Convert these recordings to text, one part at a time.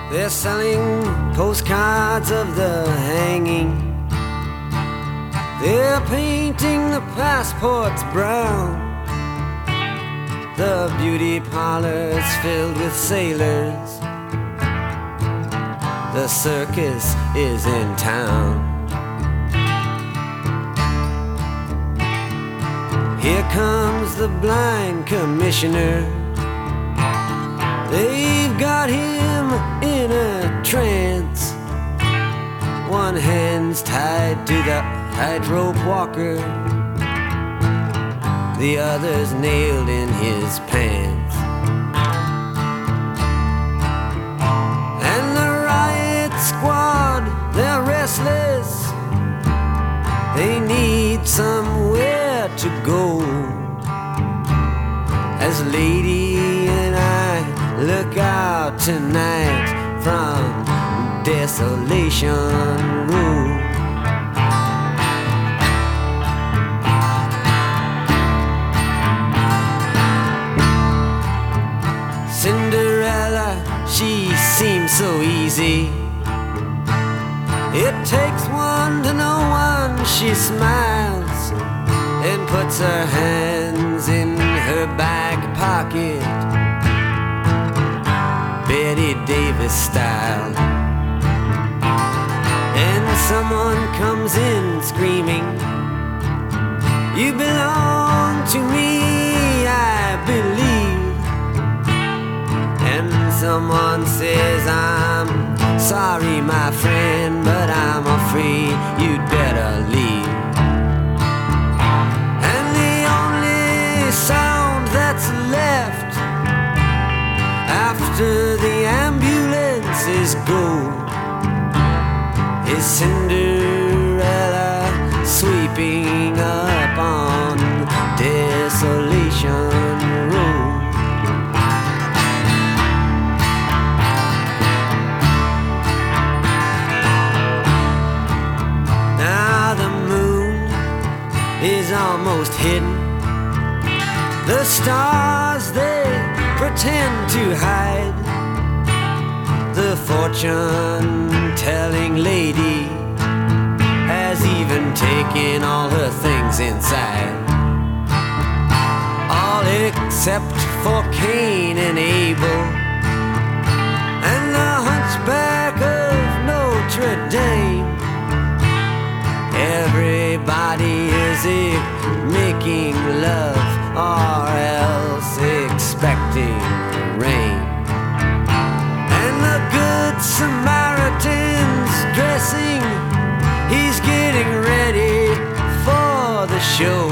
They're selling postcards of the hanging. They're painting the passports brown. The beauty parlors filled with sailors. The circus is in town. Here comes the blind commissioner. They've got him in a trance. One hand's tied to the tightrope walker, the other's nailed in his pants. And the riot squad, they're restless. They need somewhere to go. As Lady and I look out tonight from Desolation Row. Cinderella, she seems so easy. It takes one to know one. She smiles and puts her hands in her back pocket, Betty Davis style. And someone comes in screaming, "You belong to me, I believe." And someone says, "I'm sorry, my friend, but I'm afraid you'd better leave." And the only sound that's left after the ambulances go is Cinderella sweeping up on Desolation Road. Now the moon is almost hidden. The stars, they pretend to hide. The fortune-telling lady has even taken all her things inside, all except for Cain and Abel and the hunchback of Notre Dame. Everybody is making love or else expecting rain. And the Good Samaritan's dressing, he's getting ready for the show.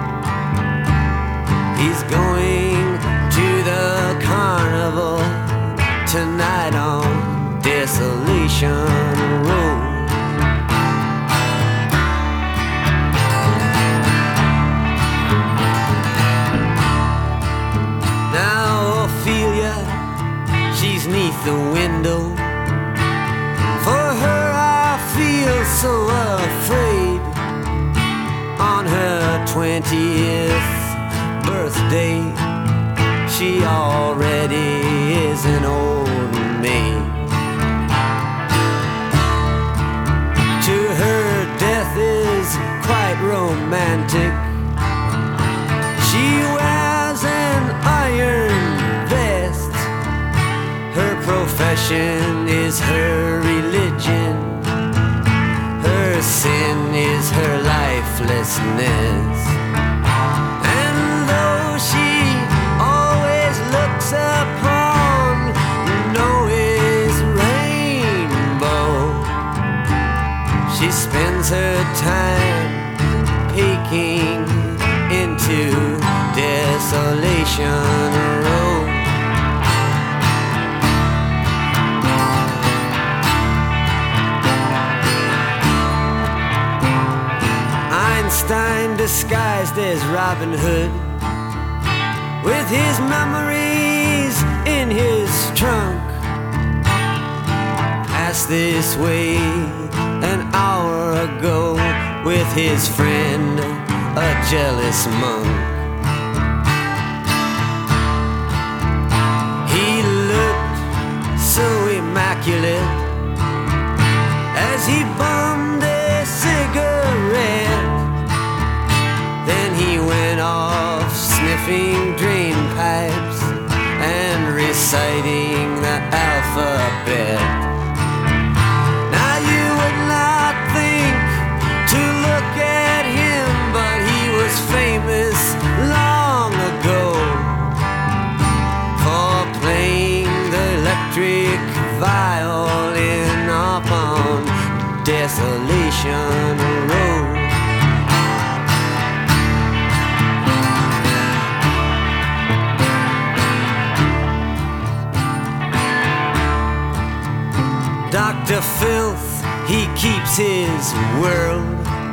He's going to the carnival tonight on Desolation Road. She's 'neath the window. For her I feel so afraid. On her 20th birthday, she already is an old maid. To her, death is quite romantic. She wears an iron vest. Her profession is her religion. Her sin is her lifelessness. And though she always looks upon Noah's rainbow, she spends her time peeking into Desolation Road. Einstein disguised as Robin Hood, with his memories in his trunk, passed this way an hour ago with his friend, a jealous monk. He looked so immaculate he bummed a cigarette. Then he went off sniffing drain pipes and reciting the alphabet. Now you would not think to look at him, but he was famous long ago for playing the electric violin upon Desolation Road. Dr. Filth, he keeps his world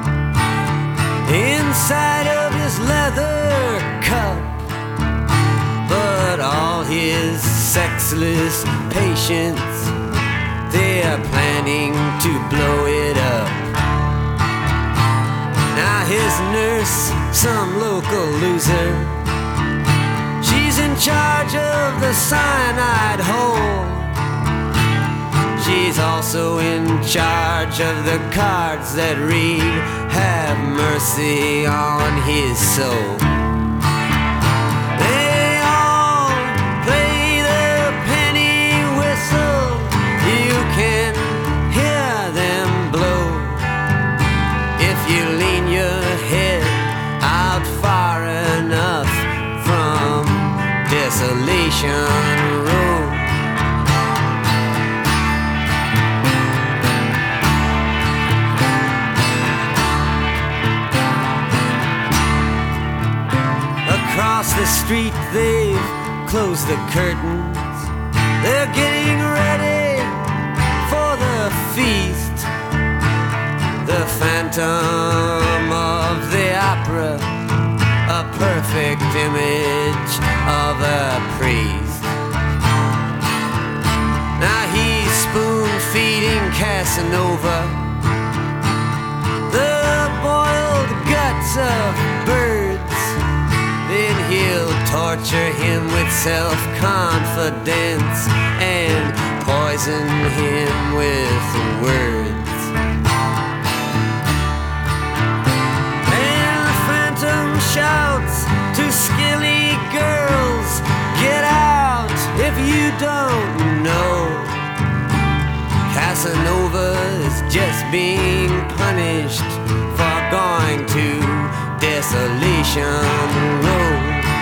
inside of his leather cup, but all his sexless patients, they are planning to blow it up. Now his nurse, some local loser, she's in charge of the cyanide hole. She's also in charge of the cards that read, "Have mercy on his soul." They all play the penny whistle. You can hear them blow if you lean your head out far enough from Desolation Road. Across the street they've closed the curtains. They're getting ready for the feast. The Phantom of the Opera, a perfect image of a priest. Now he's spoon-feeding Casanova the boiled guts of birds. Then he'll torture him with self-confidence and poison him with words. And the Phantom shouts to skilly girls, "Get out if you don't know." Casanova is just being punished for going to Desolation Road.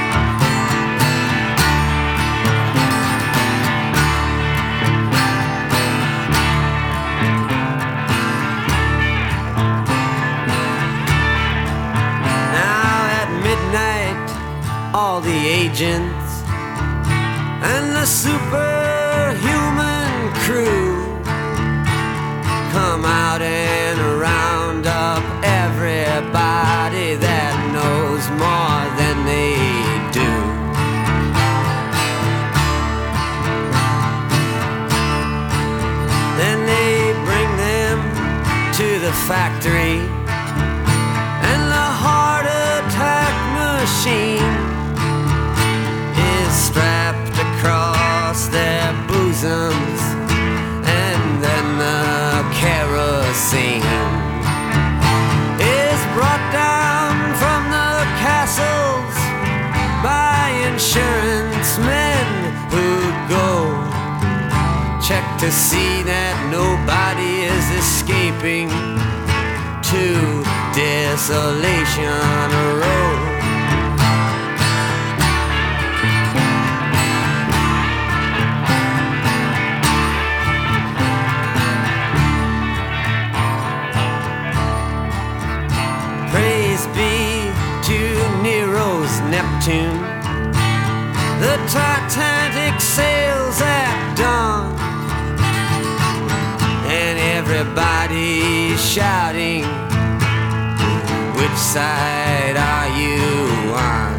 Now at midnight, all the agents and the superhuman crew come out and round up everybody that knows more than they do. Then they bring them to the factory, and the heart attack machine is strapped across their bosoms, and then the kerosene is brought down from the castles by insurance men who go check to see that nobody is escaping to Desolation Road. Be to Nero's Neptune, the Titanic sails at dawn, and everybody's shouting, "Which side are you on?"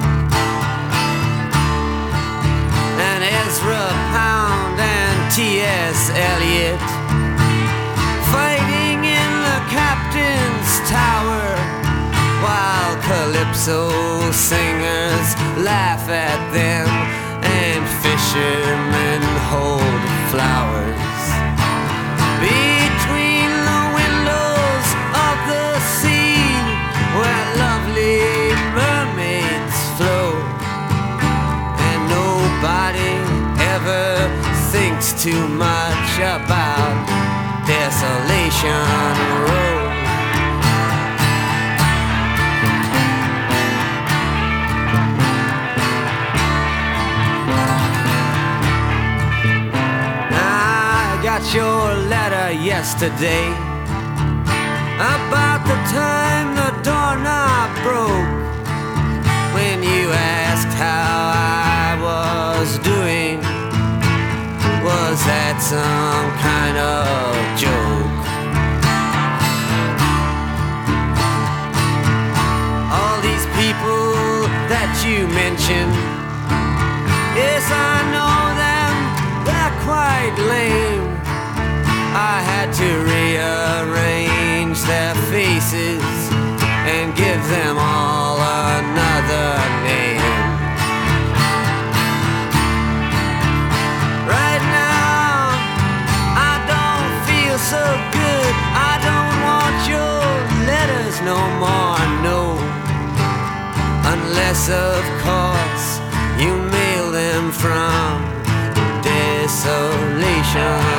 And Ezra Pound and T.S. Eliot fighting in the captain's tower, while calypso singers laugh at them and fishermen hold flowers between too much about Desolation Road. I got your letter yesterday about the time the doorknob broke, when you asked how I was doing. Was that some kind of joke? All these people that you mentioned, yes, I know them, they're quite lame. I had to rearrange their faces and give them all another name. Right now, I don't feel so good. I don't want your letters no more, no. Unless, of course, you mail them from Desolation